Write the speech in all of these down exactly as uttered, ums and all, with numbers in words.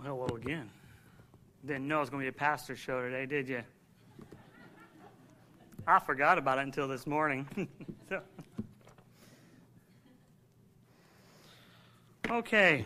hello again. Didn't know it was going to be a pastor show today, did you? I forgot about it until this morning. so. Okay.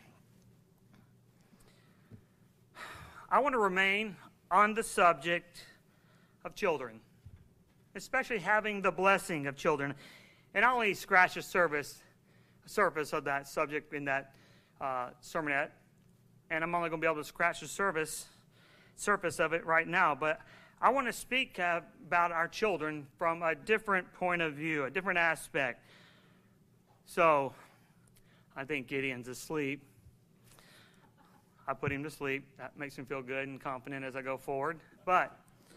I want to remain on the subject of children, especially having the blessing of children. And I only scratched the surface, surface of that subject in that uh, sermonette, and I'm only going to be able to scratch the surface, surface of it right now. But I want to speak uh, about our children from a different point of view, a different aspect. So, I think Gideon's asleep. I put him to sleep. That makes me feel good and confident as I go forward. But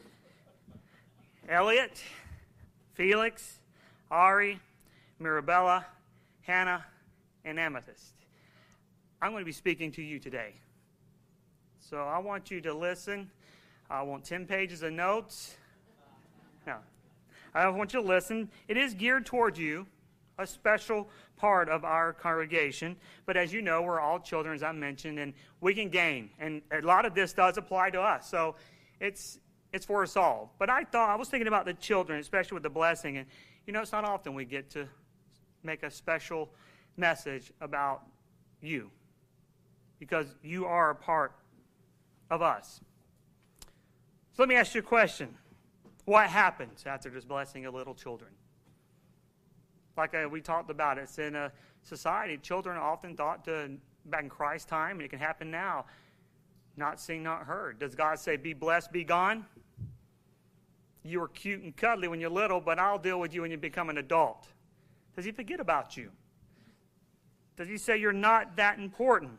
Elliot, Felix, Ari, Mirabella, Hannah, and Amethyst, I'm going to be speaking to you today. So I want you to listen. I want ten pages of notes. No. I want you to listen. It is geared towards you, a special part of our congregation. But as you know, we're all children, as I mentioned, and we can gain. And a lot of this does apply to us. So it's it's for us all. But I thought, I was thinking about the children, especially with the blessing. And, you know, it's not often we get to make a special message about you, because you are a part of us. So let me ask you a question. What happens after this blessing of little children? Like uh, we talked about, it's in a society, children are often thought to, back in Christ's time, and it can happen now, not seen, not heard. Does God say, be blessed, be gone? You were cute and cuddly when you're little, but I'll deal with you when you become an adult. Does he forget about you? Does he say you're not that important?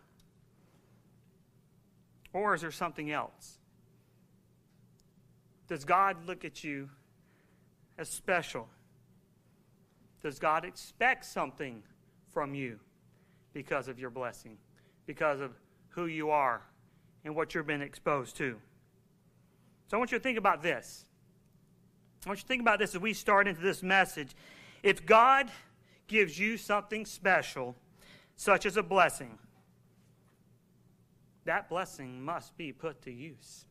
Or is there something else? Does God look at you as special? Does God expect something from you because of your blessing, because of who you are and what you've been exposed to? So I want you to think about this. I want you to think about this as we start into this message. If God gives you something special, such as a blessing, that blessing must be put to use.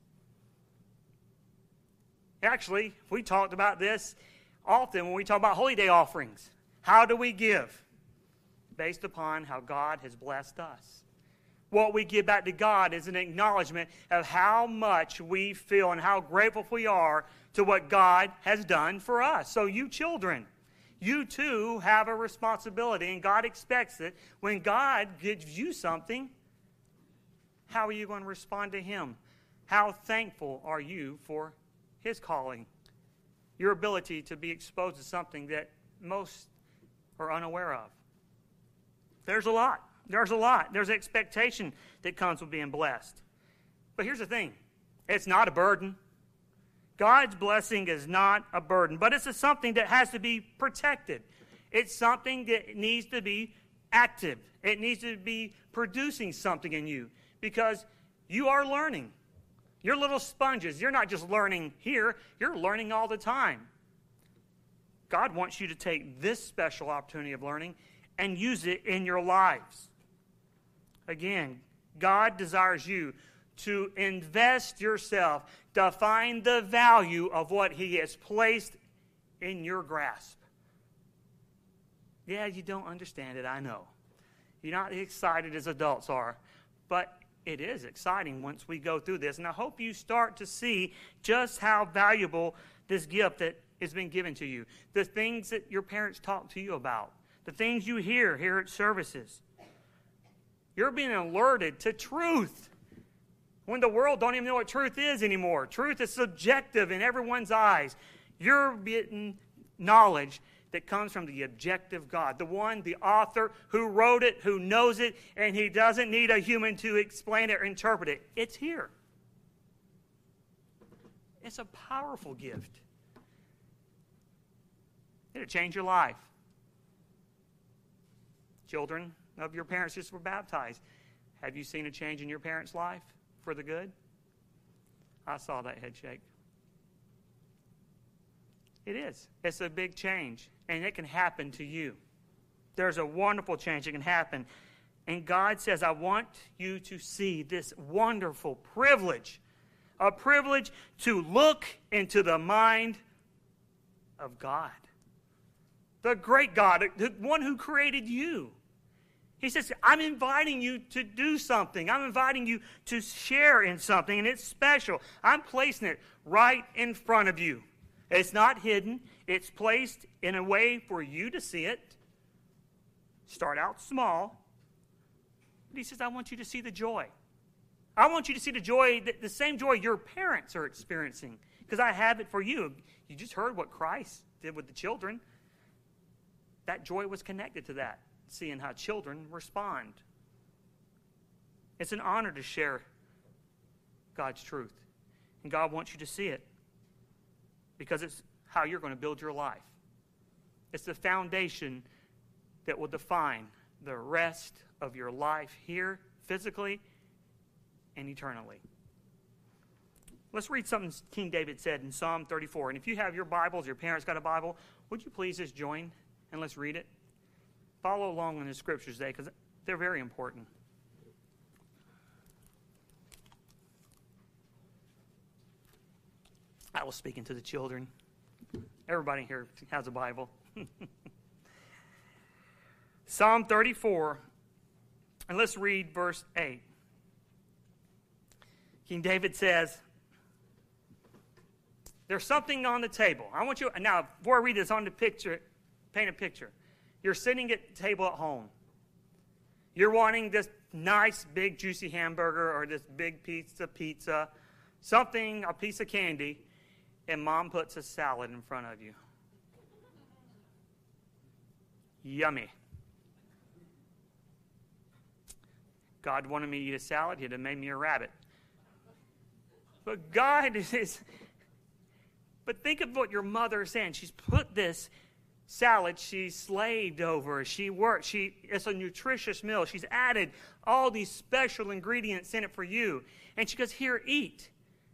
Actually, we talked about this often when we talk about Holy Day offerings. How do we give? Based upon how God has blessed us. What we give back to God is an acknowledgement of how much we feel and how grateful we are to what God has done for us. So you children, you too have a responsibility, and God expects it. When God gives you something, how are you going to respond to Him? How thankful are you for His calling? Your ability to be exposed to something that most are unaware of. There's a lot. There's a lot. There's expectation that comes with being blessed. But here's the thing. It's not a burden. God's blessing is not a burden, but it's a something that has to be protected. It's something that needs to be active. It needs to be producing something in you, because you are learning. You're little sponges. You're not just learning here. You're learning all the time. God wants you to take this special opportunity of learning and use it in your lives. Again, God desires you to invest yourself, to find the value of what He has placed in your grasp. Yeah, you don't understand it, I know. You're not as excited as adults are, but it is exciting once we go through this. And I hope you start to see just how valuable this gift that has been given to you. The things that your parents talk to you about. The things you hear here at services. You're being alerted to truth. When the world don't even know what truth is anymore. Truth is subjective in everyone's eyes. You're getting knowledge that comes from the objective God, the one, the author who wrote it, who knows it, and He doesn't need a human to explain it or interpret it. It's here. It's a powerful gift. It'll change your life. Children of your parents just were baptized. Have you seen a change in your parents' life for the good? I saw that head shake. It is. It's a big change, and it can happen to you. There's a wonderful change that can happen. And God says, I want you to see this wonderful privilege, a privilege to look into the mind of God, the great God, the one who created you. He says, I'm inviting you to do something. I'm inviting you to share in something, and it's special. I'm placing it right in front of you. It's not hidden. It's placed in a way for you to see it. Start out small. But he says, I want you to see the joy. I want you to see the joy, the same joy your parents are experiencing, because I have it for you. You just heard what Christ did with the children. That joy was connected to that, seeing how children respond. It's an honor to share God's truth. And God wants you to see it, because it's how you're going to build your life. It's the foundation that will define the rest of your life here, physically and eternally. Let's read something King David said in Psalm thirty-four. And if you have your Bibles, your parents got a Bible, would you please just join and let's read it? Follow along in the scriptures today, because they're very important. I was speaking to the children. Everybody here has a Bible. Psalm thirty-four, and let's read verse eight. King David says, there's something on the table. I want you, now, before I read this, on the picture, paint a picture. You're sitting at the table at home. You're wanting this nice, big, juicy hamburger or this big pizza, pizza, something, a piece of candy, and Mom puts a salad in front of you. Yummy. God wanted me to eat a salad, he'd have made me a rabbit. But God is, but think of what your mother is saying. She's put this salad, she's slaved over, she worked, she, it's a nutritious meal. She's added all these special ingredients in it for you. And she goes, here, eat.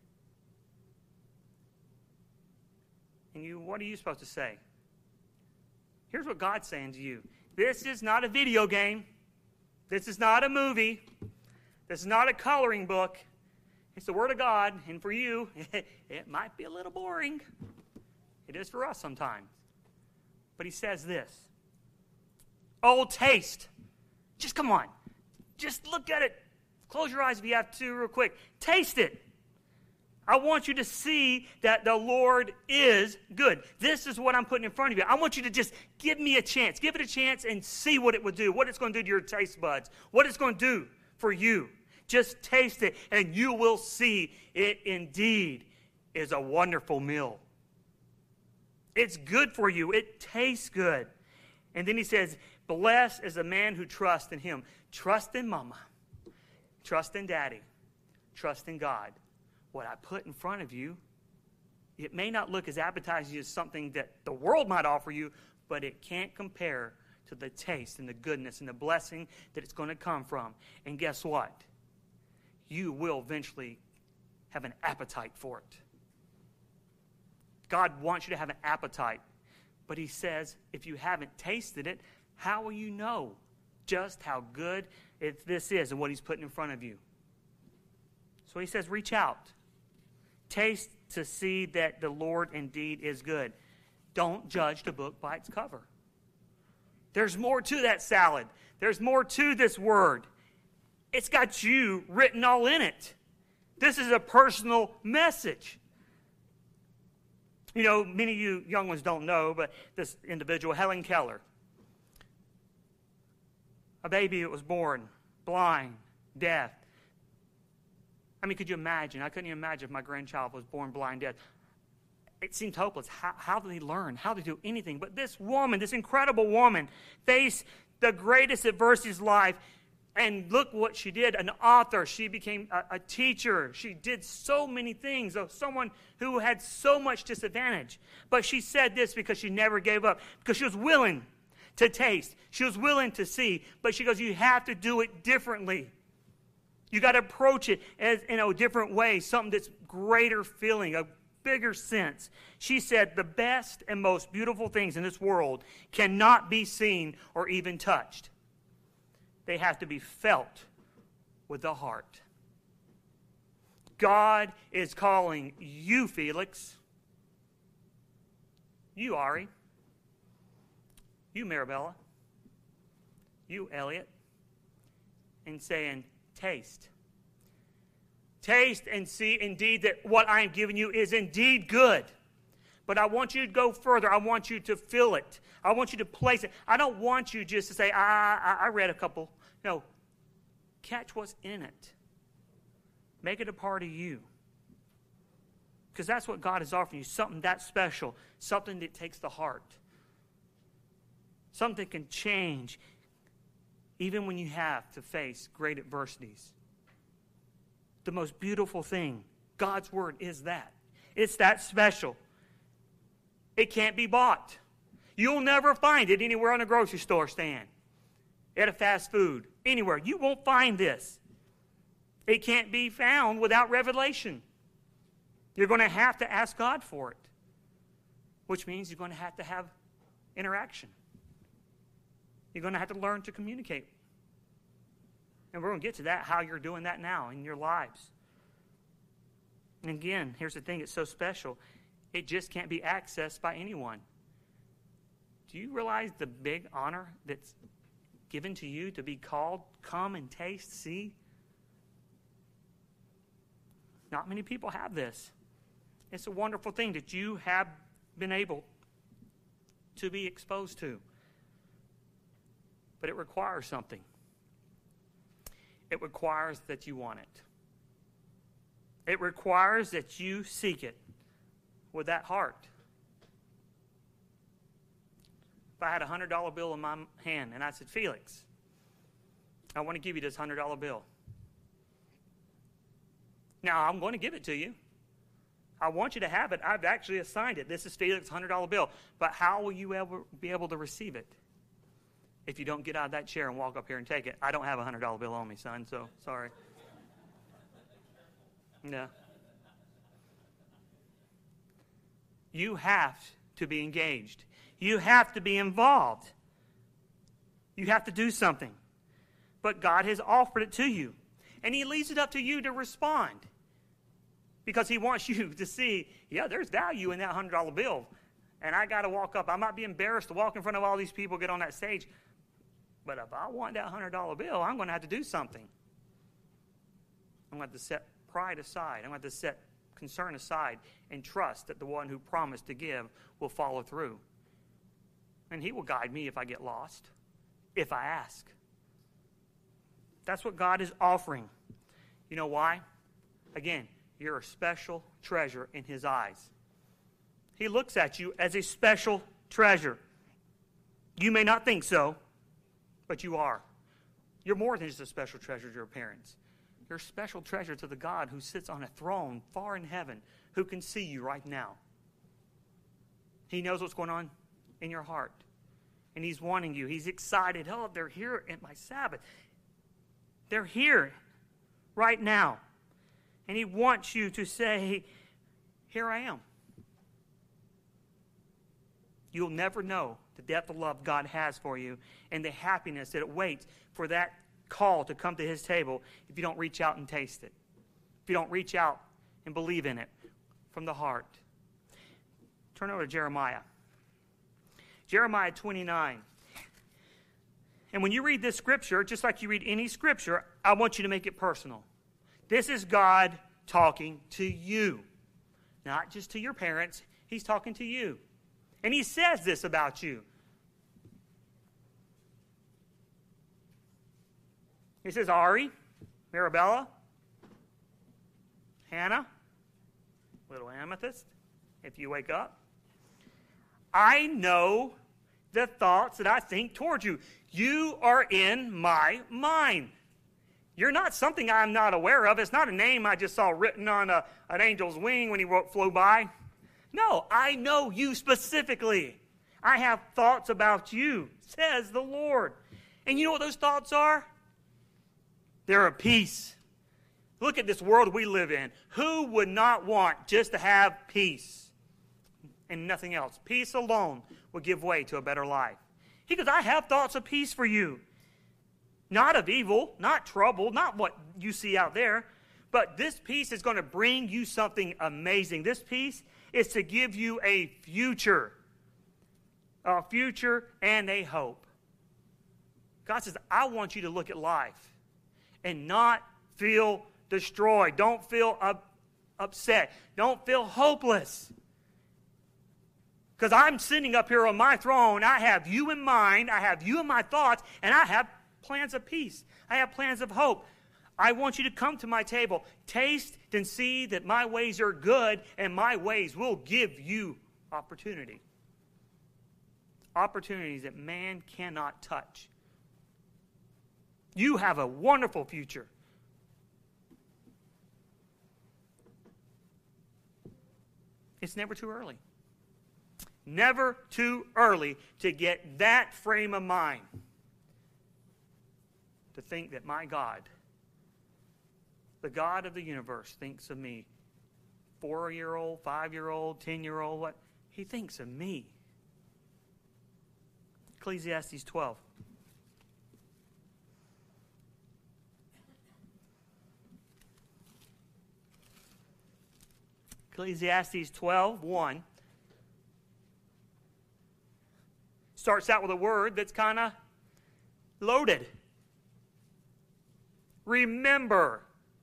And you, what are you supposed to say? Here's what God's saying to you. This is not a video game. This is not a movie. This is not a coloring book. It's the Word of God, and for you, it might be a little boring. It is for us sometimes. But he says this. Oh, taste. Just come on. Just look at it. Close your eyes if you have to real quick. Taste it. I want you to see that the Lord is good. This is what I'm putting in front of you. I want you to just give me a chance. Give it a chance and see what it would do, what it's going to do to your taste buds, what it's going to do for you. Just taste it, and you will see it indeed is a wonderful meal. It's good for you. It tastes good. And then he says, blessed is the man who trusts in him. Trust in Mama. Trust in Daddy. Trust in God. What I put in front of you, it may not look as appetizing as something that the world might offer you, but it can't compare to the taste and the goodness and the blessing that it's going to come from. And guess what? You will eventually have an appetite for it. God wants you to have an appetite. But he says, if you haven't tasted it, how will you know just how good it, this is and what he's putting in front of you? So he says, reach out. Taste to see that the Lord indeed is good. Don't judge the book by its cover. There's more to that salad. There's more to this word. It's got you written all in it. This is a personal message. You know, many of you young ones don't know, but this individual, Helen Keller, a baby that was born blind, deaf. I mean, could you imagine? I couldn't even imagine if my grandchild was born blind, deaf. It seemed hopeless. How, how did he learn? How did he do anything? But this woman, this incredible woman, faced the greatest adversity of his life. And look what she did. An author. She became a, a teacher. She did so many things. Of someone who had so much disadvantage. But she said this because she never gave up. Because she was willing to taste. She was willing to see. But she goes, you have to do it differently. You got to approach it as in a different way. Something that's greater feeling, a bigger sense. She said, the best and most beautiful things in this world cannot be seen or even touched. They have to be felt with the heart. God is calling you, Felix, you, Ari, you, Marabella, you, Elliot, and saying, taste. Taste and see indeed that what I am giving you is indeed good. But I want you to go further. I want you to feel it. I want you to place it. I don't want you just to say, I, I, I read a couple. No. Catch what's in it. Make it a part of you. Because that's what God is offering you. Something that special. Something that takes the heart. Something that can change even when you have to face great adversities. The most beautiful thing, God's Word, is that. It's that special. It can't be bought. You'll never find it anywhere on a grocery store stand, at a fast food, anywhere. You won't find this. It can't be found without revelation. You're going to have to ask God for it, which means you're going to have to have interaction. You're going to have to learn to communicate. And we're going to get to that, how you're doing that now in your lives. And again, here's the thing, it's so special. It just can't be accessed by anyone. Do you realize the big honor that's given to you to be called, come and taste, see? Not many people have this. It's a wonderful thing that you have been able to be exposed to. But it requires something. It requires that you want it. It requires that you seek it with that heart. If I had a one hundred dollar bill in my hand and I said, Felix, I want to give you this one hundred dollar bill. Now, I'm going to give it to you. I want you to have it. I've actually assigned it. This is Felix's one hundred dollar bill. But how will you ever be able to receive it if you don't get out of that chair and walk up here and take it? I don't have a one hundred dollar bill on me, son, so sorry. No. You have to be engaged. You have to be involved. You have to do something. But God has offered it to you. And He leaves it up to you to respond. Because He wants you to see, yeah, there's value in that one hundred dollar bill. And I got to walk up. I might be embarrassed to walk in front of all these people, get on that stage. But if I want that one hundred dollar bill, I'm going to have to do something. I'm going to have to set pride aside. I'm going to have to set concern aside and trust that the one who promised to give will follow through. And He will guide me if I get lost, if I ask. That's what God is offering. You know why? Again, you're a special treasure in His eyes. He looks at you as a special treasure. You may not think so, but you are. You're more than just a special treasure to your parents. You're a special treasure to the God who sits on a throne far in heaven, who can see you right now. He knows what's going on in your heart. And He's wanting you. He's excited. Oh, they're here at my Sabbath. They're here right now. And He wants you to say, here I am. You'll never know the depth of love God has for you and the happiness that it waits for that call to come to His table if you don't reach out and taste it. If you don't reach out and believe in it from the heart. Turn over to Jeremiah. Jeremiah twenty-nine. And when you read this scripture, just like you read any scripture, I want you to make it personal. This is God talking to you. Not just to your parents. He's talking to you. And He says this about you. He says, Ari, Marabella, Hannah, little amethyst, if you wake up, I know the thoughts that I think towards you. You are in my mind. You're not something I'm not aware of. It's not a name I just saw written on a, an angel's wing when he wrote, flew by. No, I know you specifically. I have thoughts about you, says the Lord. And you know what those thoughts are? They're of peace. Look at this world we live in. Who would not want just to have peace and nothing else? Peace alone will give way to a better life. He goes, I have thoughts of peace for you. Not of evil, not trouble, not what you see out there. But this peace is going to bring you something amazing. This peace is to give you a future. A future and a hope. God says, I want you to look at life and not feel destroyed. Don't feel up, upset. Don't feel hopeless. Because I'm sitting up here on my throne. I have you in mind. I have you in my thoughts. And I have plans of peace. I have plans of hope. I want you to come to my table. Taste and see that my ways are good. And my ways will give you opportunity. Opportunities that man cannot touch. You have a wonderful future. It's never too early. Never too early to get that frame of mind. To think that my God, the God of the universe, thinks of me. Four-year-old, five-year-old, ten-year-old, what? He thinks of me. Ecclesiastes twelve. Ecclesiastes twelve, one. Starts out with a word that's kind of loaded. Remember.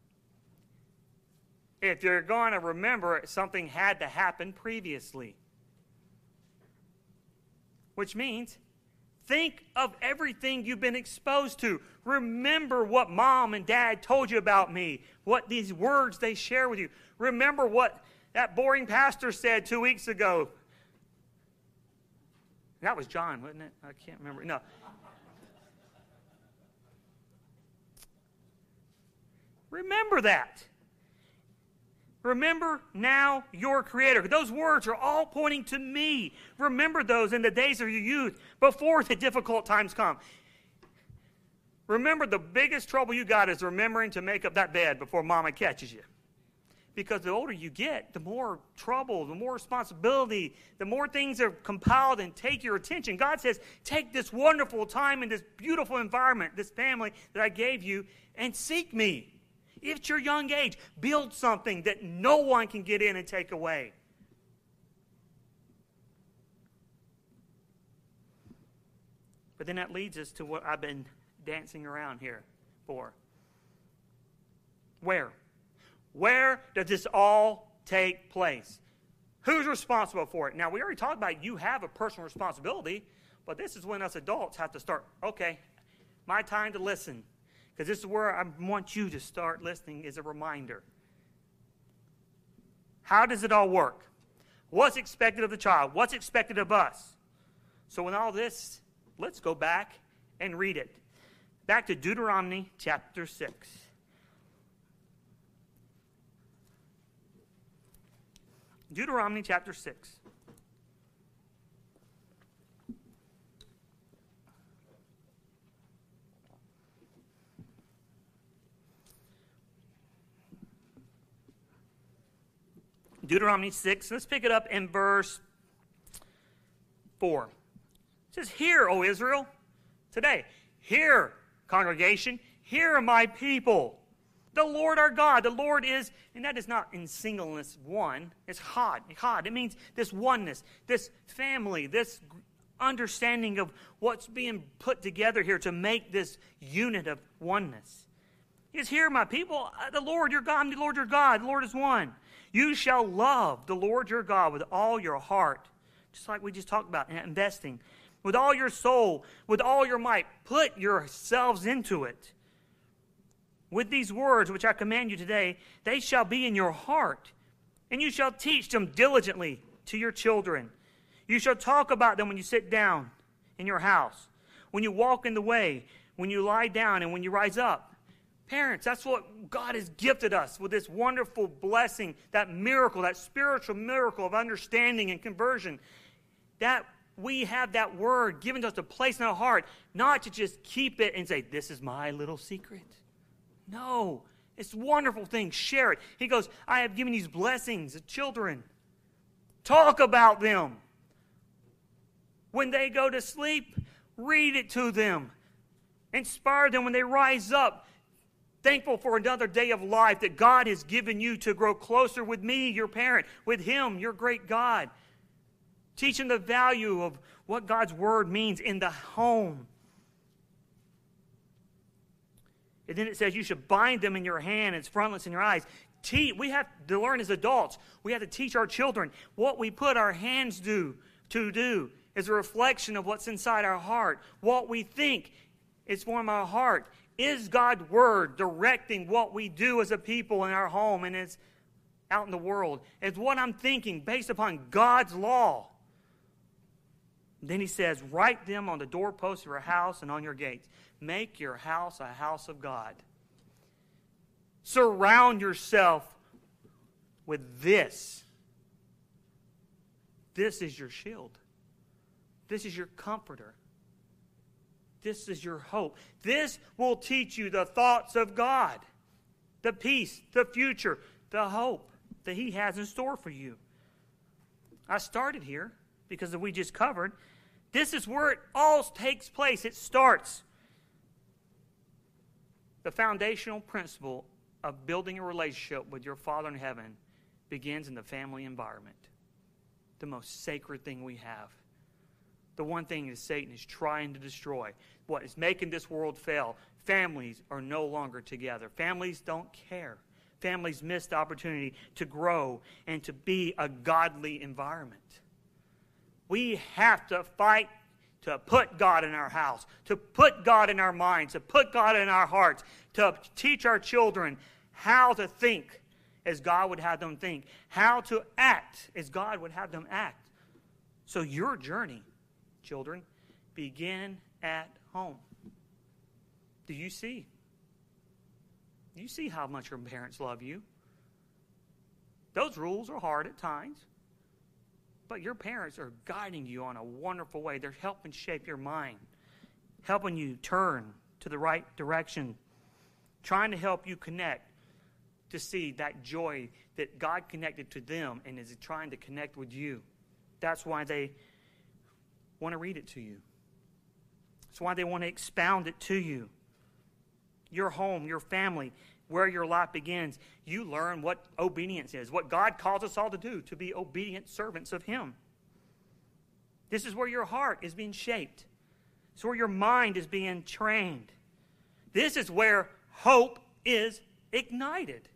If you're going to remember, something had to happen previously. Which means, think of everything you've been exposed to. Remember what mom and dad told you about me. What these words they share with you. Remember what that boring pastor said two weeks ago. That was John, wasn't it? I can't remember. No. Remember that. Remember now your Creator. Those words are all pointing to me. Remember those in the days of your youth before the difficult times come. Remember the biggest trouble you got is remembering to make up that bed before Mama catches you. Because the older you get, the more trouble, the more responsibility, the more things are compiled and take your attention. God says, take this wonderful time in this beautiful environment, this family that I gave you, and seek me. If it's your young age, build something that no one can get in and take away. But then that leads us to what I've been dancing around here for. Where? Where does this all take place? Who's responsible for it? Now, we already talked about you have a personal responsibility, but this is when us adults have to start, okay, my time to listen. Because this is where I want you to start listening as a reminder. How does it all work? What's expected of the child? What's expected of us? So in all this, let's go back and read it. Back to Deuteronomy chapter six. Deuteronomy chapter six. Deuteronomy six, let's pick it up in verse four. It says, hear, O Israel, today. Hear, congregation, hear my people. The Lord our God, the Lord is, and that is not in singleness one, it's Chad. Chad, it means this oneness, this family, this understanding of what's being put together here to make this unit of oneness. He says, hear my people, the Lord your God, the Lord your God, the Lord is one. You shall love the Lord your God with all your heart, just like we just talked about, investing. With all your soul, with all your might, put yourselves into it. With these words which I command you today, they shall be in your heart, and you shall teach them diligently to your children. You shall talk about them when you sit down in your house, when you walk in the way, when you lie down, and when you rise up. Parents, that's what God has gifted us with this wonderful blessing, that miracle, that spiritual miracle of understanding and conversion. That we have that word given to us to place in our heart, not to just keep it and say, this is my little secret. No, it's a wonderful thing. Share it. He goes, I have given these blessings to children. Talk about them. When they go to sleep, read it to them. Inspire them when they rise up, thankful for another day of life that God has given you to grow closer with me, your parent, with Him, your great God. Teach them the value of what God's Word means in the home. And then it says you should bind them in your hand, its frontlets in your eyes. Te- we have to learn as adults. We have to teach our children what we put our hands do to do is a reflection of what's inside our heart. What we think is from our heart. Is God's Word directing what we do as a people in our home and as out in the world? Is what I'm thinking based upon God's law? Then he says, write them on the doorposts of your house and on your gates. Make your house a house of God. Surround yourself with this. This is your shield. This is your comforter. This is your hope. This will teach you the thoughts of God, the peace, the future, the hope that He has in store for you. I started here because we just covered. This is where it all takes place. It starts. The foundational principle of building a relationship with your Father in heaven begins in the family environment. The most sacred thing we have. The one thing that Satan is trying to destroy. What is making this world fail. Families are no longer together. Families don't care. Families miss the opportunity to grow and to be a godly environment. We have to fight to put God in our house, to put God in our minds, to put God in our hearts, to teach our children how to think as God would have them think, how to act as God would have them act. So your journey, children, begin at home. Do you see? Do you see how much your parents love you? Those rules are hard at times. But your parents are guiding you on a wonderful way. They're helping shape your mind, helping you turn to the right direction, trying to help you connect to see that joy that God connected to them and is trying to connect with you. That's why they want to read it to you. That's why they want to expound it to you. Your home, your family, where your life begins, you learn what obedience is, what God calls us all to do, to be obedient servants of Him. This is where your heart is being shaped. It's where your mind is being trained. This is where hope is ignited.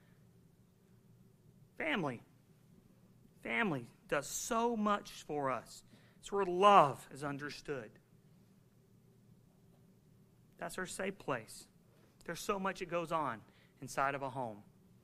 Family. Family does so much for us. It's where love is understood. That's our safe place. There's so much that goes on inside of a home.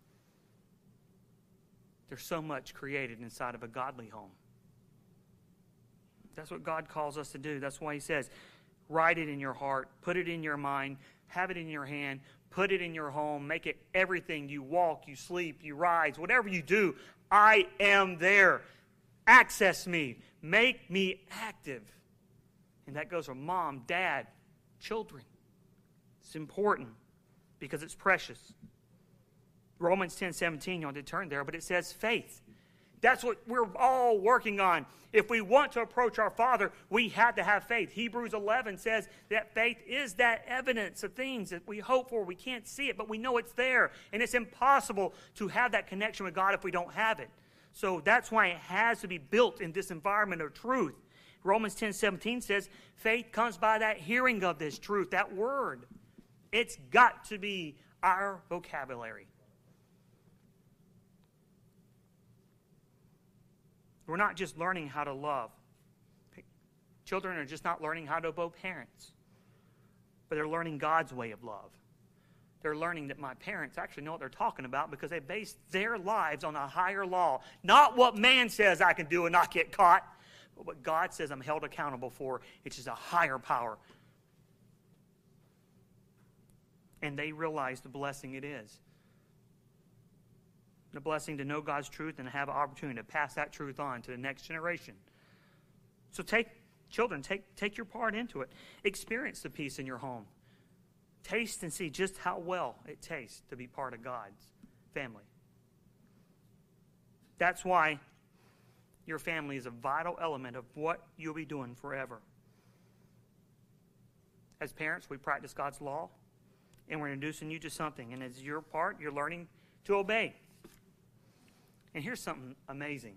There's so much created inside of a godly home. That's what God calls us to do. That's why He says, write it in your heart, put it in your mind, have it in your hand, put it in your home, make it everything. You walk, you sleep, you rise, whatever you do, I am there. Access me. Make me active. And that goes from mom, dad, children. It's important because it's precious. Romans ten seventeen, you don't have to turn there, but it says faith. That's what we're all working on. If we want to approach our Father, we have to have faith. Hebrews eleven says that faith is that evidence of things that we hope for. We can't see it, but we know it's there. And it's impossible to have that connection with God if we don't have it. So that's why it has to be built in this environment of truth. Romans ten seventeen says faith comes by that hearing of this truth, that word. It's got to be our vocabulary. We're not just learning how to love. Children are just not learning how to obey parents, but they're learning God's way of love. They're learning that my parents actually know what they're talking about because they base their lives on a higher law. Not what man says I can do and not get caught, but what God says I'm held accountable for. It's just a higher power. And they realize the blessing it is. The blessing to know God's truth and have an opportunity to pass that truth on to the next generation. So take, children, take, take your part into it. Experience the peace in your home. Taste and see just how well it tastes to be part of God's family. That's why your family is a vital element of what you'll be doing forever. As parents, we practice God's law, and we're introducing you to something. And as your part, you're learning to obey. And here's something amazing.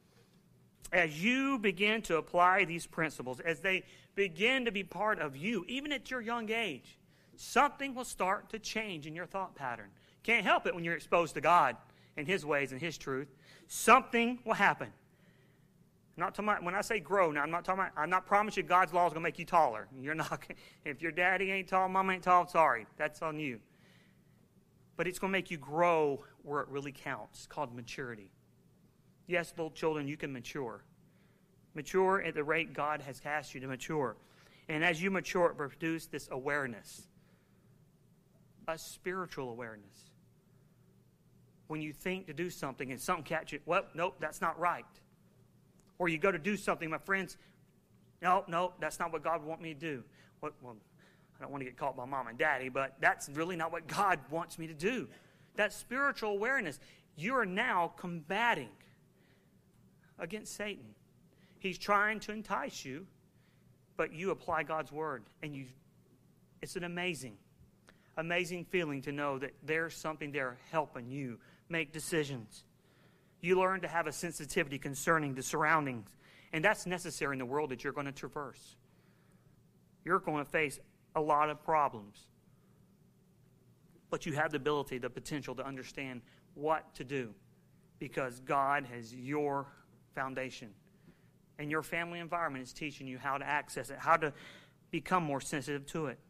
As you begin to apply these principles, as they begin to be part of you, even at your young age, something will start to change in your thought pattern. Can't help it when you're exposed to God and His ways and His truth. Something will happen. I'm not talking about, when I say grow, now I'm not talking about, I'm not promising you God's law is going to make you taller. You're not. If your daddy ain't tall, mom ain't tall, sorry, that's on you. But it's going to make you grow where it really counts. It's called maturity. Yes, little children, you can mature. Mature at the rate God has asked you to mature. And as you mature, it produces this awareness, a spiritual awareness. When you think to do something and something catches you, well, nope, that's not right. Or you go to do something, my friends, no, no, that's not what God wants me to do. What, well, I don't want to get caught by mom and daddy, but that's really not what God wants me to do. That spiritual awareness, you are now combating against Satan. He's trying to entice you, but you apply God's word, and you. It's an amazing, amazing feeling to know that there's something there helping you make decisions. You learn to have a sensitivity concerning the surroundings, and that's necessary in the world that you're going to traverse. You're going to face a lot of problems, but you have the ability, the potential to understand what to do, because God has your foundation, and your family environment is teaching you how to access it, how to become more sensitive to it.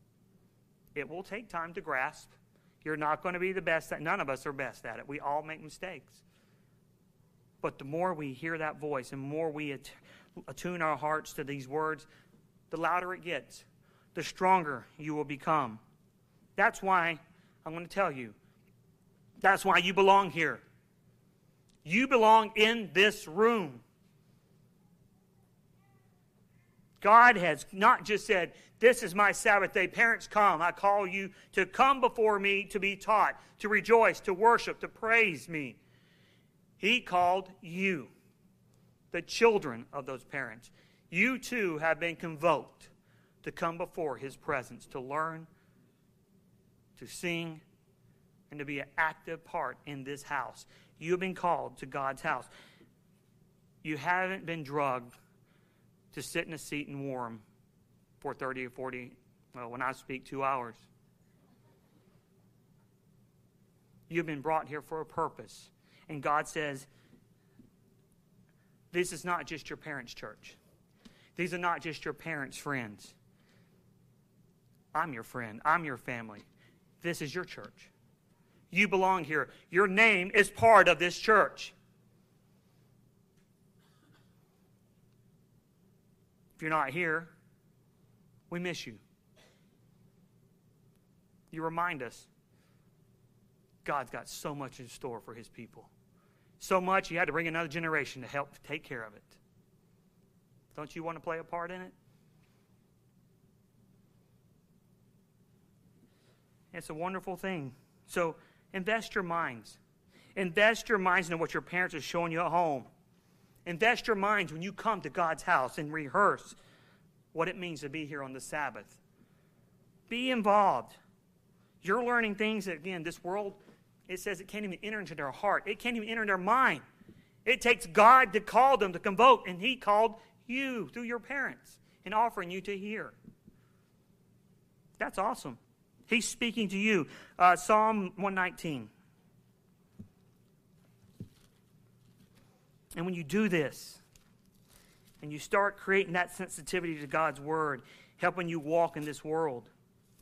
It will take time to grasp. You're not going to be the best at. None of us are best at it. We all make mistakes. But the more we hear that voice and more we attune our hearts to these words, the louder it gets, the stronger you will become. That's why I'm going to tell you, that's why you belong here. You belong in this room. God has not just said, this is my Sabbath day. Parents, come. I call you to come before me to be taught, to rejoice, to worship, to praise me. He called you, the children of those parents. You too have been convoked to come before His presence, to learn, to sing, and to be an active part in this house. You have been called to God's house. You haven't been drugged to sit in a seat and warm for thirty or forty, well, when I speak, two hours. You've been brought here for a purpose. And God says, this is not just your parents' church. These are not just your parents' friends. I'm your friend. I'm your family. This is your church. You belong here. Your name is part of this church. If you're not here, we miss you. You remind us God's got so much in store for His people. So much, He had to bring another generation to help take care of it. Don't you want to play a part in it? It's a wonderful thing. So invest your minds. Invest your minds in what your parents are showing you at home. Invest your minds when you come to God's house and rehearse what it means to be here on the Sabbath. Be involved. You're learning things that, again, this world, it says it can't even enter into their heart. It can't even enter their mind. It takes God to call them, to convoke, and He called you through your parents and offering you to hear. That's awesome. He's speaking to you. Uh, Psalm one nineteen. And when you do this, and you start creating that sensitivity to God's Word, helping you walk in this world,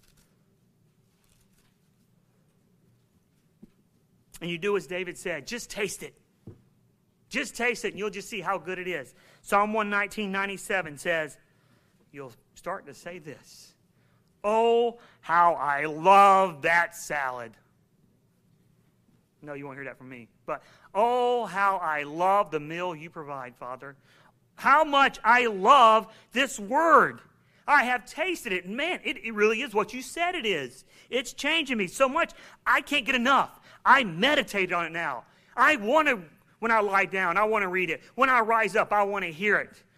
and you do as David said, just taste it. Just taste it, and you'll just see how good it is. Psalm one nineteen, ninety-seven says, you'll start to say this. Oh, how I love that salad. No, you won't hear that from me. But, oh, how I love the meal you provide, Father. How much I love this word. I have tasted it. And man, it, it really is what you said it is. It's changing me so much. I can't get enough. I meditate on it now. I want to, when I lie down, I want to read it. When I rise up, I want to hear it.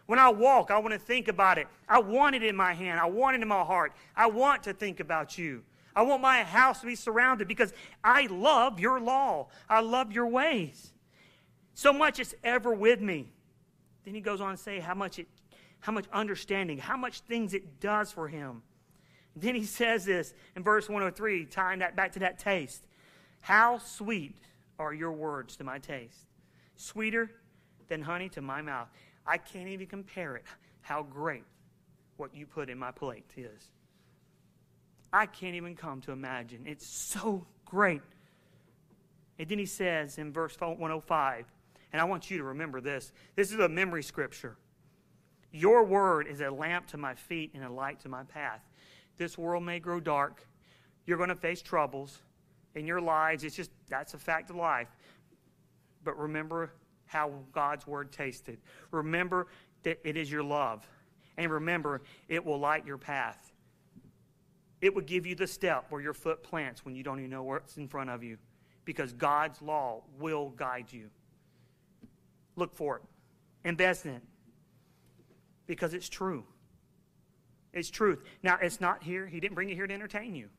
When I walk, I want to think about it. I want it in my hand. I want it in my heart. I want to think about you. I want my house to be surrounded because I love your law. I love your ways. So much it's ever with me. Then he goes on to say how much it, how much understanding, how much things it does for him. Then he says this in verse one oh three, tying that back to that taste. How sweet are your words to my taste. Sweeter than honey to my mouth. I can't even compare it, how great what you put in my plate is. I can't even come to imagine. It's so great. And then he says in verse one oh five, and I want you to remember this. This is a memory scripture. Your word is a lamp to my feet and a light to my path. This world may grow dark. You're going to face troubles in your lives. It's just, that's a fact of life. But remember how God's word tasted. Remember that it is your love. And remember, it will light your path. It will give you the step where your foot plants when you don't even know what's in front of you. Because God's law will guide you. Look for it. Invest in it. Because it's true. It's truth. Now, it's not here. He didn't bring it here to entertain you.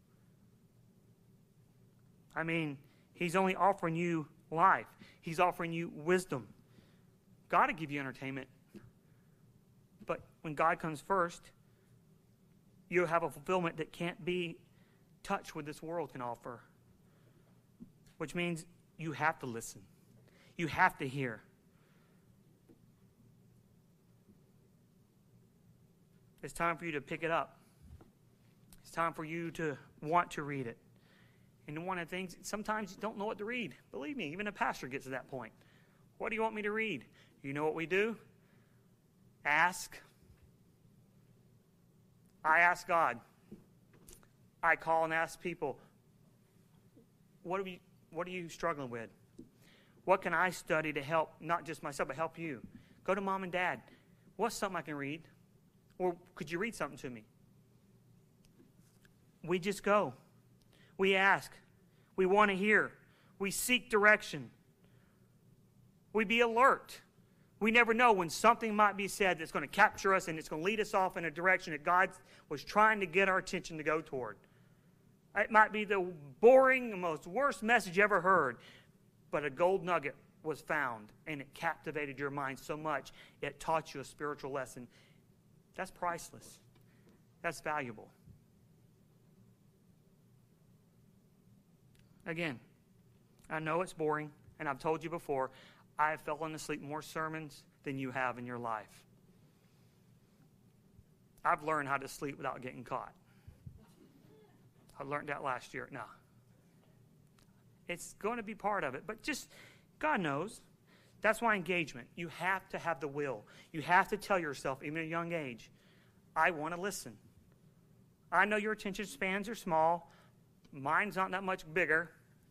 I mean, he's only offering you life. He's offering you wisdom. God will give you entertainment. But when God comes first, you'll have a fulfillment that can't be touched with this world can offer. Which means you have to listen. You have to hear. It's time for you to pick it up. It's time for you to want to read it. And one of the things, sometimes you don't know what to read. Believe me, even a pastor gets to that point. What do you want me to read? You know what we do? Ask. I ask God. I call and ask people, what are you, what are you struggling with? What can I study to help, not just myself, but help you? Go to mom and dad. What's something I can read? Or could you read something to me? We just go. We ask. We want to hear. We seek direction. We be alert. We never know when something might be said that's going to capture us and it's going to lead us off in a direction that God was trying to get our attention to go toward. It might be the boring, most worst message you ever heard, but a gold nugget was found and it captivated your mind so much it taught you a spiritual lesson. That's priceless. That's valuable. Again, I know it's boring, and I've told you before, I have fallen asleep more sermons than you have in your life. I've learned how to sleep without getting caught. I learned that last year. No. It's going to be part of it, but just, God knows. That's why engagement. You have to have the will. You have to tell yourself, even at a young age, I want to listen. I know your attention spans are small. Mine's not that much bigger.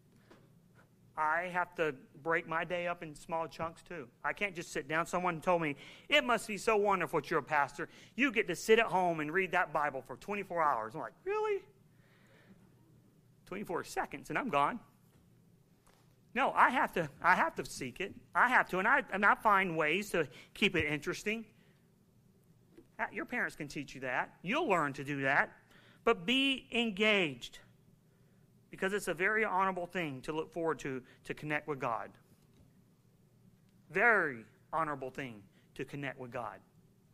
I have to break my day up in small chunks too. I can't just sit down. Someone told me, it must be so wonderful that you're a pastor. You get to sit at home and read that Bible for twenty-four hours. I'm like, really? twenty-four seconds and I'm gone. No, I have to I have to seek it. I have to, and I, and I find ways to keep it interesting. Your parents can teach you that. You'll learn to do that. But be engaged. Because it's a very honorable thing to look forward to, to connect with God. Very honorable thing to connect with God.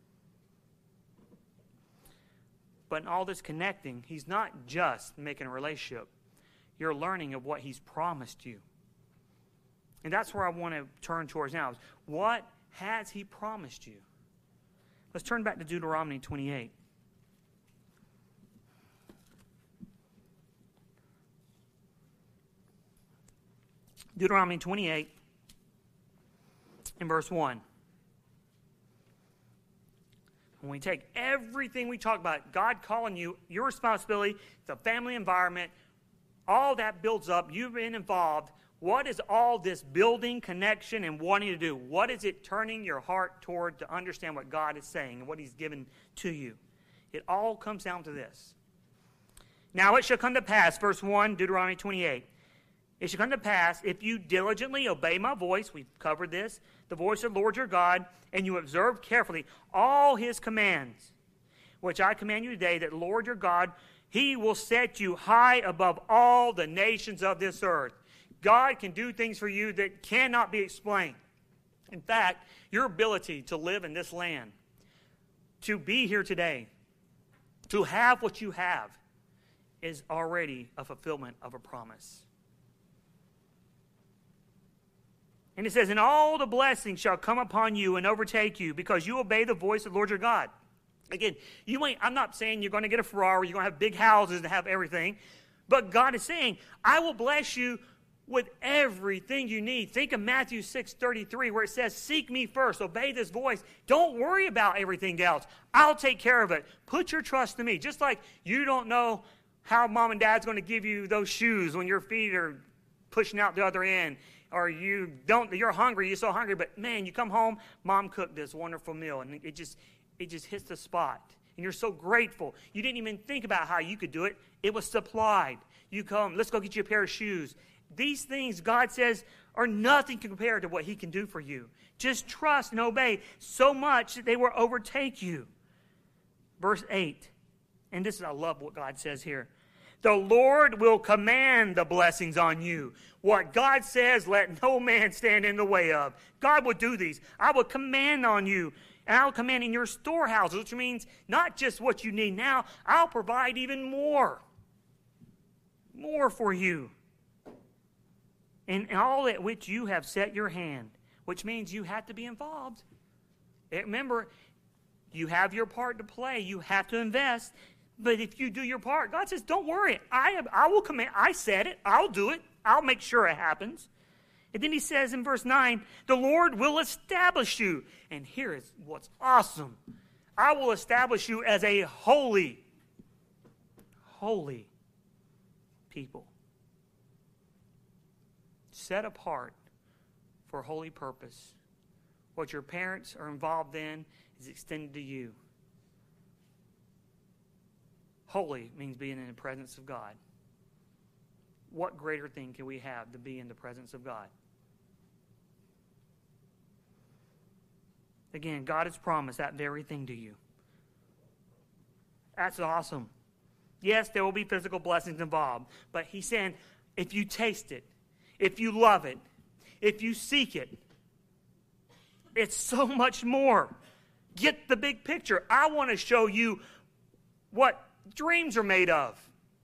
But in all this connecting, he's not just making a relationship. You're learning of what he's promised you. And that's where I want to turn towards now. Is what has he promised you? Let's turn back to Deuteronomy twenty-eight. Deuteronomy twenty-eight in verse one. When we take everything we talk about, God calling you, your responsibility, the family environment, all that builds up, you've been involved. What is all this building, connection, and wanting to do? What is it turning your heart toward to understand what God is saying and what he's given to you? It all comes down to this. Now it shall come to pass, verse one, Deuteronomy twenty-eight, It shall come to pass, if you diligently obey my voice, we've covered this, the voice of the Lord your God, and you observe carefully all his commands, which I command you today, that Lord your God, he will set you high above all the nations of this earth. God can do things for you that cannot be explained. In fact, your ability to live in this land, to be here today, to have what you have, is already a fulfillment of a promise. And it says, and all the blessings shall come upon you and overtake you, because you obey the voice of the Lord your God. Again, you ain't, I'm not saying you're going to get a Ferrari, you're going to have big houses and have everything. But God is saying, I will bless you with everything you need. Think of Matthew six thirty-three, where it says, seek me first, obey this voice. Don't worry about everything else. I'll take care of it. Put your trust in me. Just like you don't know how mom and dad's going to give you those shoes when your feet are pushing out the other end. Or you don't, you're hungry, you're so hungry, but man, you come home, mom cooked this wonderful meal, and it just, it just hits the spot. And you're so grateful. You didn't even think about how you could do it. It was supplied. You come, let's go get you a pair of shoes. These things, God says, are nothing compared to what he can do for you. Just trust and obey so much that they will overtake you. Verse eight, and this is, I love what God says here. The Lord will command the blessings on you. What God says, let no man stand in the way of. God will do these. I will command on you, and I will command in your storehouses, which means not just what you need now, I'll provide even more. More for you. In all at which you have set your hand, which means you have to be involved. Remember, you have your part to play. You have to invest. But if you do your part, God says, don't worry. I, I will command. I said it. I'll do it. I'll make sure it happens. And then he says in verse nine, the Lord will establish you. And here is what's awesome. I will establish you as a holy, holy people. Set apart for holy purpose. What your parents are involved in is extended to you. Holy means being in the presence of God. What greater thing can we have to be in the presence of God? Again, God has promised that very thing to you. That's awesome. Yes, there will be physical blessings involved, but he's saying, if you taste it, if you love it, if you seek it, it's so much more. Get the big picture. I want to show you what dreams are made of.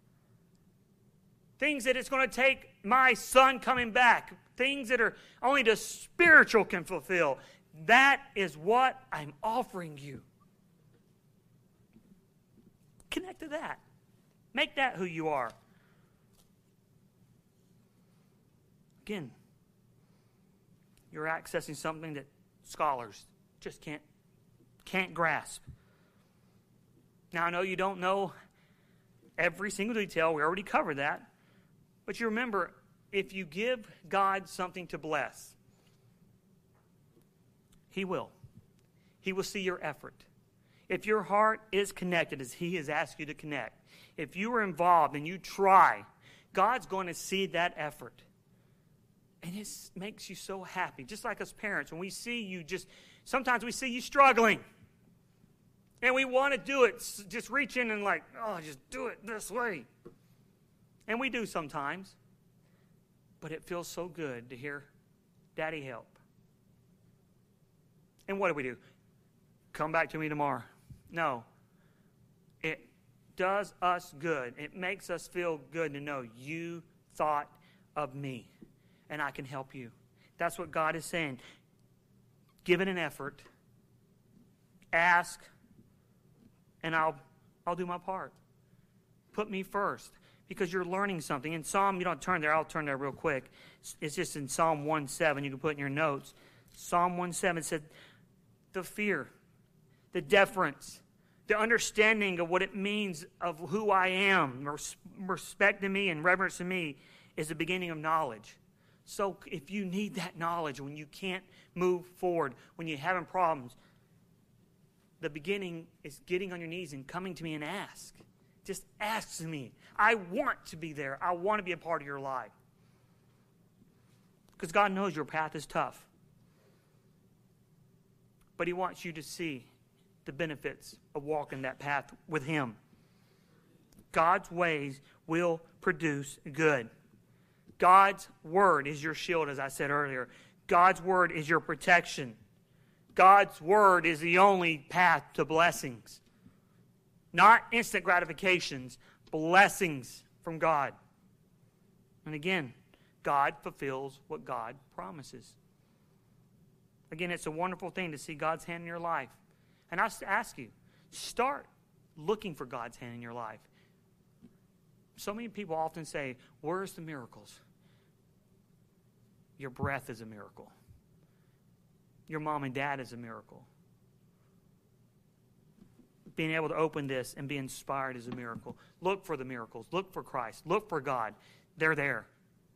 Things that it's going to take my son coming back. Things that are only the spiritual can fulfill. That is what I'm offering you. Connect to that. Make that who you are. Again, you're accessing something that scholars just can't, can't grasp. Now, I know you don't know every single detail. We already covered that. But you remember, if you give God something to bless, he will. He will see your effort. If your heart is connected as he has asked you to connect, if you are involved and you try, God's going to see that effort. And it makes you so happy. Just like us parents, when we see you just, sometimes we see you struggling. And we want to do it, just reach in and like, oh, just do it this way. And we do sometimes. But it feels so good to hear, Daddy, help. And what do we do? Come back to me tomorrow. No. It does us good. It makes us feel good to know you thought of me. And I can help you. That's what God is saying. Give it an effort. Ask. And I'll I'll do my part. Put me first. Because you're learning something. In Psalm, you don't turn there. I'll turn there real quick. It's just in Psalm one seven. You can put in your notes. Psalm one seven said, the fear, the deference, the understanding of what it means of who I am, respect to me and reverence to me is the beginning of knowledge. So if you need that knowledge when you can't move forward, when you're having problems, the beginning is getting on your knees and coming to me and ask. Just ask me. I want to be there. I want to be a part of your life. Because God knows your path is tough. But He wants you to see the benefits of walking that path with Him. God's ways will produce good. God's Word is your shield, as I said earlier. God's Word is your protection. God's Word is the only path to blessings. Not instant gratifications, blessings from God. And again, God fulfills what God promises. Again, it's a wonderful thing to see God's hand in your life. And I ask you, start looking for God's hand in your life. So many people often say, where's the miracles? Your breath is a miracle. Your mom and dad is a miracle. Being able to open this and be inspired is a miracle. Look for the miracles. Look for Christ. Look for God. They're there.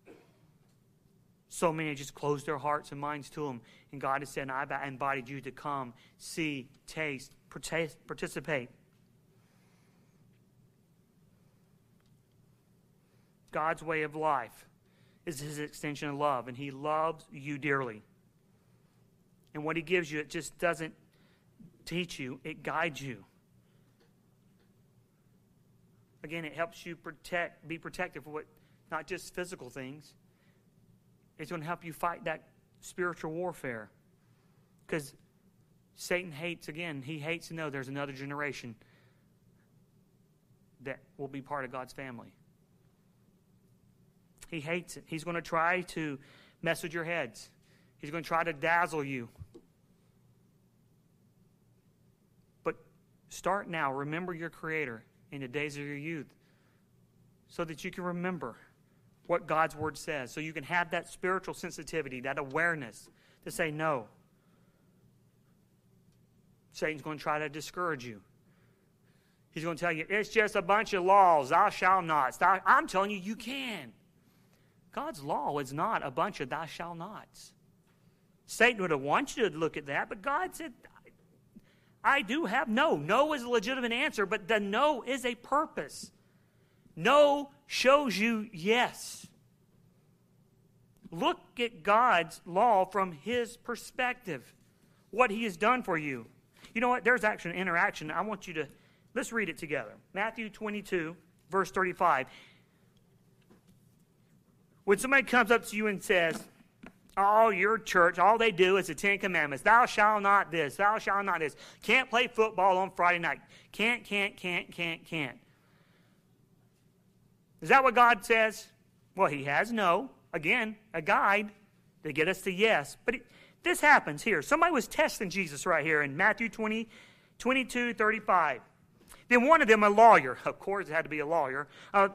So many just close their hearts and minds to Him. And God has said, I invited you to come, see, taste, participate. God's way of life is His extension of love, and He loves you dearly. And what He gives you, it just doesn't teach you, it guides you. Again, it helps you protect, be protected for what, not just physical things. It's going to help you fight that spiritual warfare. Because Satan hates, again, he hates to know there's another generation that will be part of God's family. He hates it. He's going to try to mess with your heads. He's going to try to dazzle you. But start now. Remember your Creator in the days of your youth so that you can remember what God's Word says, so you can have that spiritual sensitivity, that awareness to say no. Satan's going to try to discourage you. He's going to tell you, it's just a bunch of laws, thou shalt not. I'm telling you, you can. God's law is not a bunch of thou shalt nots. Satan would have wanted you to look at that, but God said, I do have no. No is a legitimate answer, but the no is a purpose. No shows you yes. Look at God's law from His perspective, what He has done for you. You know what? There's actually an interaction. I want you to, let's read it together. Matthew twenty-two, verse thirty-five. When somebody comes up to you and says, oh, your church, all they do is the Ten Commandments. Thou shalt not this, thou shalt not this. Can't play football on Friday night. Can't, can't, can't, can't, can't. Is that what God says? Well, He has no. Again, a guide to get us to yes. But it, this happens here. Somebody was testing Jesus right here in Matthew twenty, twenty-two, thirty-five. Then one of them, a lawyer. Of course, it had to be a lawyer. Uh,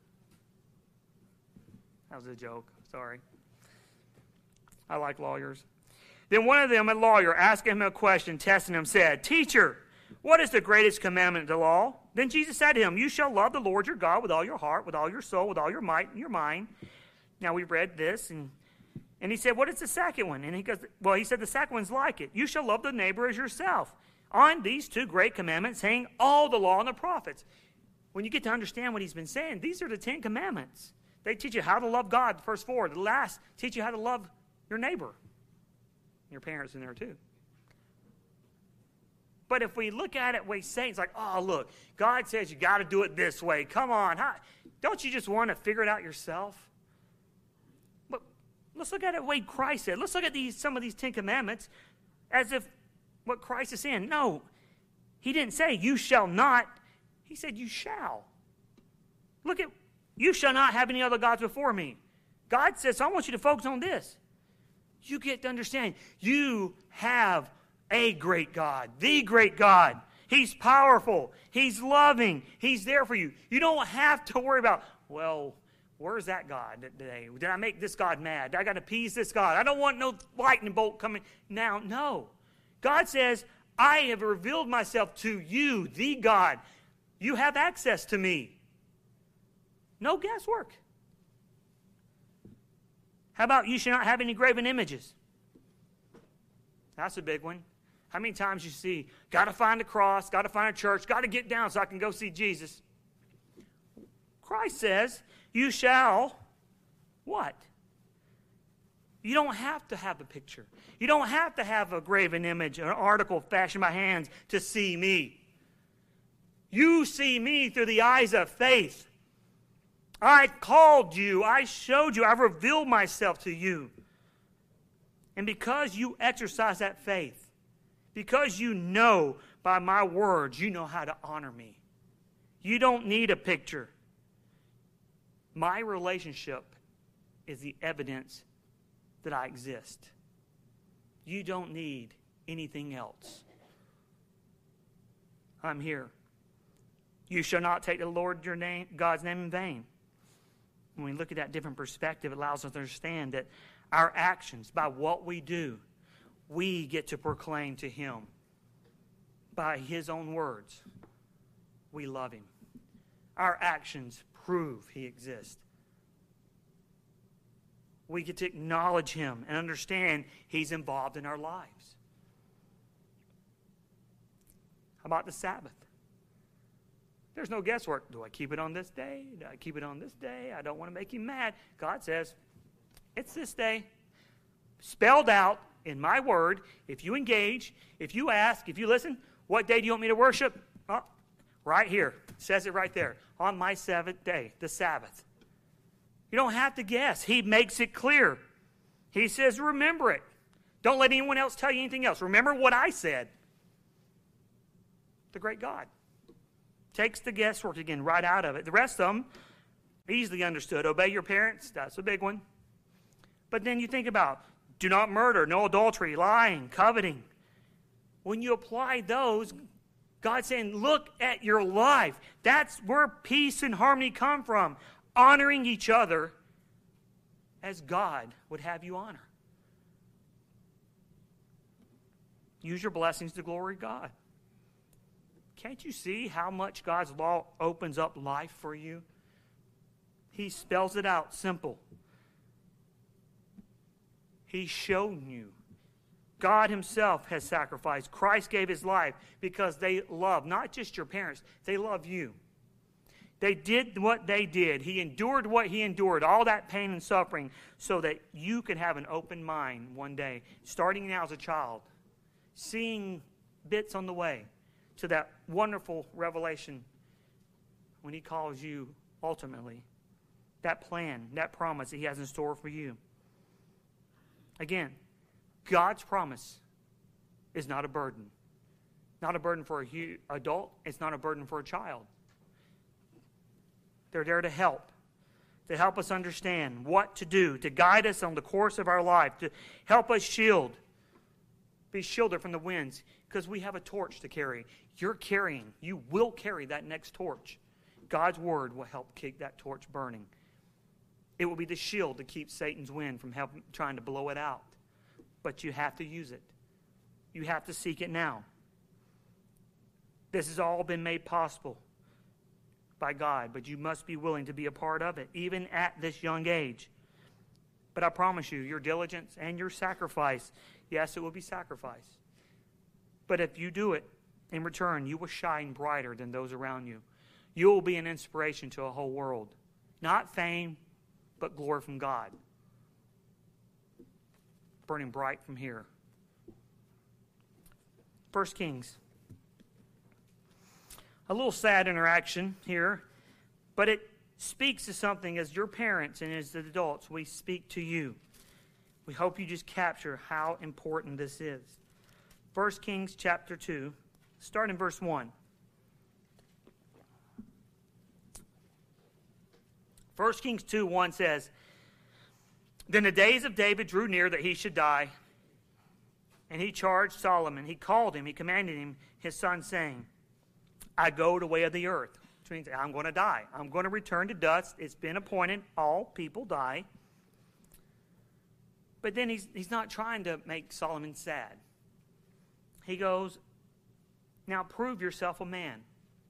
that was a joke. Sorry. I like lawyers. Then one of them, a lawyer, asking him a question, testing him, said, Teacher, what is the greatest commandment of the law? Then Jesus said to him, You shall love the Lord your God with all your heart, with all your soul, with all your might and your mind. Now we read this, and, and he said, What is the second one? And he goes, Well, he said, the second one's like it. You shall love the neighbor as yourself. On these two great commandments hang all the law and the prophets. When you get to understand what he's been saying, these are the Ten Commandments. They teach you how to love God, the first four. The last teach you how to love your neighbor. Your parents in there too. But if we look at it, we say, it's like, oh, look, God says you got to do it this way. Come on. How, don't you just want to figure it out yourself? But let's look at it the way Christ said. Let's look at these some of these Ten Commandments as if what Christ is saying. No, He didn't say you shall not. He said you shall. Look at, you shall not have any other gods before me. God says, so I want you to focus on this. You get to understand, you have a great God, the great God. He's powerful. He's loving. He's there for you. You don't have to worry about, well, where's that God today? Did I make this God mad? I got to appease this God. I don't want no lightning bolt coming now. No. God says, I have revealed myself to you, the God. You have access to me. No guesswork. How about you should not have any graven images? That's a big one. How many times you see, got to find a cross, got to find a church, got to get down so I can go see Jesus? Christ says, you shall what? You don't have to have a picture. You don't have to have a graven image, an article fashioned by hands to see me. You see me through the eyes of faith. I called you. I showed you. I revealed myself to you. And because you exercise that faith, because you know by my words, you know how to honor me. You don't need a picture. My relationship is the evidence that I exist. You don't need anything else. I'm here. You shall not take the Lord your name, God's name in vain. When we look at that different perspective, it allows us to understand that our actions, by what we do, we get to proclaim to Him. By His own words, we love Him. Our actions prove He exists. We get to acknowledge Him and understand He's involved in our lives. How about the Sabbath? There's no guesswork. Do I keep it on this day? Do I keep it on this day? I don't want to make Him mad. God says, it's this day. Spelled out in my word. If you engage, if you ask, if you listen, what day do you want me to worship? Oh, right here. It says it right there. On my seventh day, the Sabbath. You don't have to guess. He makes it clear. He says, remember it. Don't let anyone else tell you anything else. Remember what I said. The great God takes the guesswork again right out of it. The rest of them, easily understood. Obey your parents, that's a big one. But then you think about, do not murder, no adultery, lying, coveting. When you apply those, God's saying, look at your life. That's where peace and harmony come from. Honoring each other as God would have you honor. Use your blessings to glory God. Can't you see how much God's law opens up life for you? He spells it out simple. He's shown you. God Himself has sacrificed. Christ gave His life because they love not just your parents, they love you. They did what they did. He endured what He endured, all that pain and suffering, so that you can have an open mind one day, starting now as a child, seeing bits on the way to that wonderful revelation when He calls you ultimately. That plan, that promise that He has in store for you. Again, God's promise is not a burden. Not a burden for an adult. It's not a burden for a child. They're there to help, to help us understand what to do, to guide us on the course of our life, to help us shield, be shielded from the winds, because we have a torch to carry. You're carrying, you will carry that next torch. God's word will help keep that torch burning. It will be the shield to keep Satan's wind from help, trying to blow it out. But you have to use it. You have to seek it now. This has all been made possible by God, but you must be willing to be a part of it, even at this young age. But I promise you, your diligence and your sacrifice, yes, it will be sacrifice. But if you do it, in return, you will shine brighter than those around you. You will be an inspiration to a whole world. Not fame, but glory from God. Burning bright from here. First Kings. A little sad interaction here, but it speaks to something as your parents and as the adults, we speak to you. We hope you just capture how important this is. First Kings chapter two, start in verse one. First Kings two, one says, Then the days of David drew near that he should die, and he charged Solomon. He called him, he commanded him, his son, saying, I go the way of the earth. Which means I'm going to die. I'm going to return to dust. It's been appointed. All people die. But then he's, he's not trying to make Solomon sad. He goes, now prove yourself a man.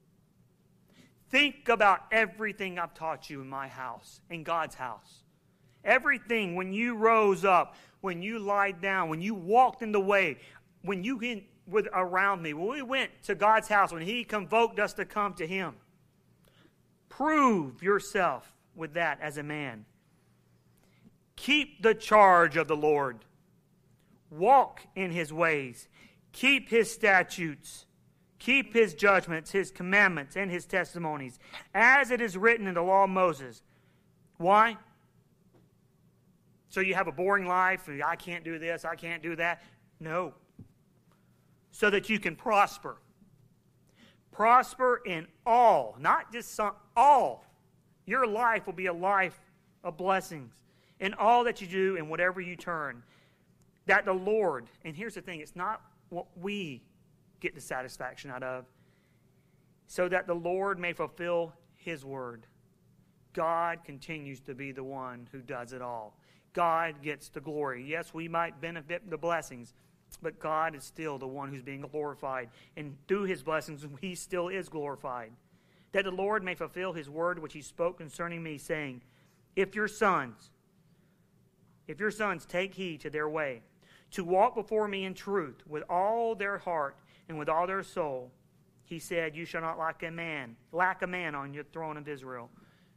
Think about everything I've taught you in my house, in God's house. Everything, when you rose up, when you lied down, when you walked in the way, when you in, with around me, when we went to God's house, when He convoked us to come to Him. Prove yourself with that as a man. Keep the charge of the Lord. Walk in his ways. Keep his statutes. Keep his judgments, his commandments, and his testimonies, as it is written in the law of Moses. Why? So you have a boring life, I can't do this, I can't do that. No. So that you can prosper. Prosper in all, not just some, all. Your life will be a life of blessings in all that you do and whatever you turn. That the Lord, and here's the thing, it's not what we get the satisfaction out of, so that the Lord may fulfill his word. God continues to be the one who does it all. God gets the glory. Yes, we might benefit from the blessings, but God is still the one who's being glorified. And through his blessings, he still is glorified. That the Lord may fulfill his word which he spoke concerning me, saying, If your sons, if your sons take heed to their way, to walk before me in truth with all their heart and with all their soul, he said, you shall not lack a man, lack a man on your throne of Israel.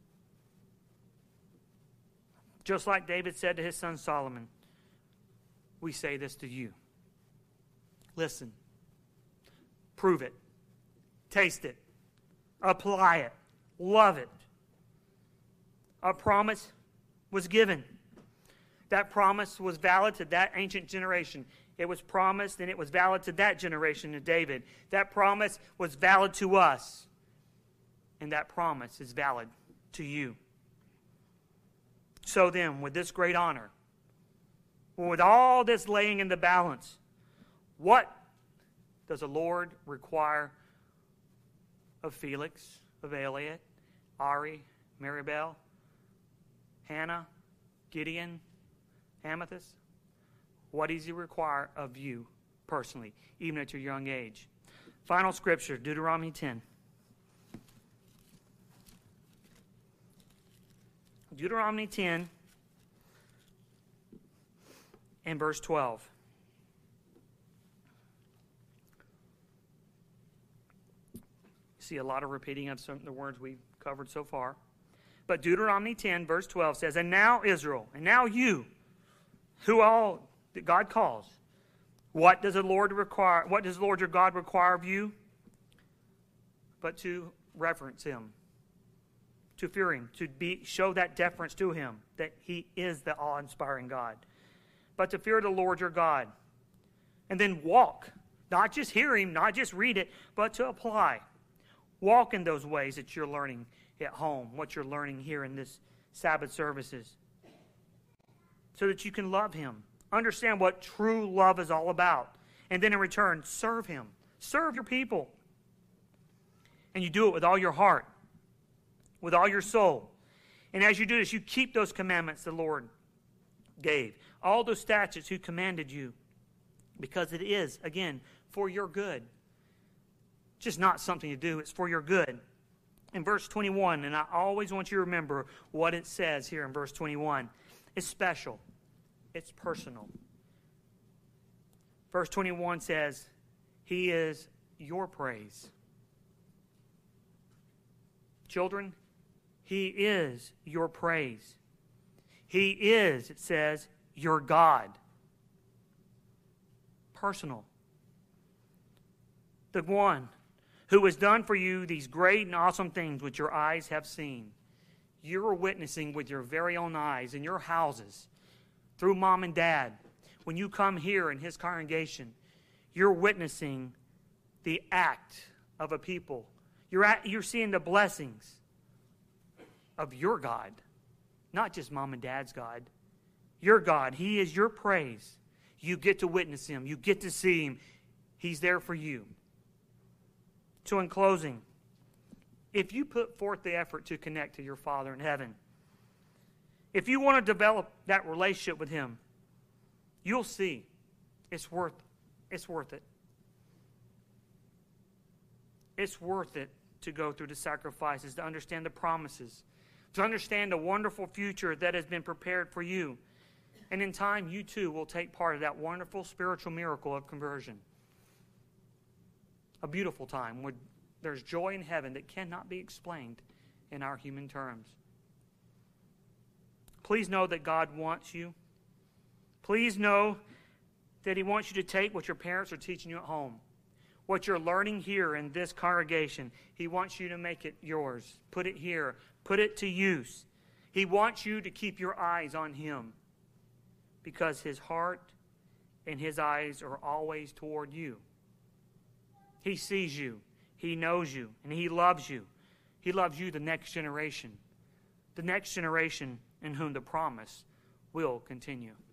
Just like David said to his son Solomon, we say this to you. Listen, prove it, taste it, apply it, love it. A promise was given. That promise was valid to that ancient generation. It was promised and it was valid to that generation of David. That promise was valid to us. And that promise is valid to you. So then, with this great honor, with all this laying in the balance, what does the Lord require of Felix, of Elliot, Ari, Maribel, Hannah, Gideon, Amethyst? What does he require of you personally, even at your young age? Final scripture, Deuteronomy ten. Deuteronomy ten and verse twelve. See a lot of repeating of some of the words we've covered so far. But Deuteronomy ten, verse twelve says, And now Israel, and now you, who all that God calls, what does the Lord require? What does the Lord your God require of you? But to reverence him, to fear him, to be show that deference to him, that he is the awe-inspiring God. But to fear the Lord your God, and then walk, not just hear him, not just read it, but to apply. Walk in those ways that you're learning at home, what you're learning here in this Sabbath services, so that you can love him. Understand what true love is all about. And then in return, serve him. Serve your people. And you do it with all your heart, with all your soul. And as you do this, you keep those commandments the Lord gave. All those statutes who commanded you. Because it is, again, for your good. Just not something to do. It's for your good. In verse twenty-one, and I always want you to remember what it says here in verse twenty-one. It's special. It's personal. Verse twenty-one says, He is your praise. Children, He is your praise. He is, it says, your God. Personal. The one who has done for you these great and awesome things which your eyes have seen. You're witnessing with your very own eyes in your houses, through mom and dad. When you come here in his congregation, you're witnessing the act of a people. You're, at, you're seeing the blessings of your God, not just mom and dad's God. Your God, he is your praise. You get to witness him. You get to see him. He's there for you. So in closing, if you put forth the effort to connect to your Father in heaven, if you want to develop that relationship with him, you'll see it's worth, it's worth it. It's worth it to go through the sacrifices, to understand the promises, to understand the wonderful future that has been prepared for you. And in time, you too will take part of that wonderful spiritual miracle of conversion. A beautiful time where there's joy in heaven that cannot be explained in our human terms. please know that God wants you. Please know that He wants you to take what your parents are teaching you at home, what you're learning here in this congregation. He wants you to make it yours. Put it here. Put it to use. He wants you to keep your eyes on Him, because His heart and His eyes are always toward you. He sees you. He knows you. And He loves you. He loves you, the next generation. The next generation in whom the promise will continue.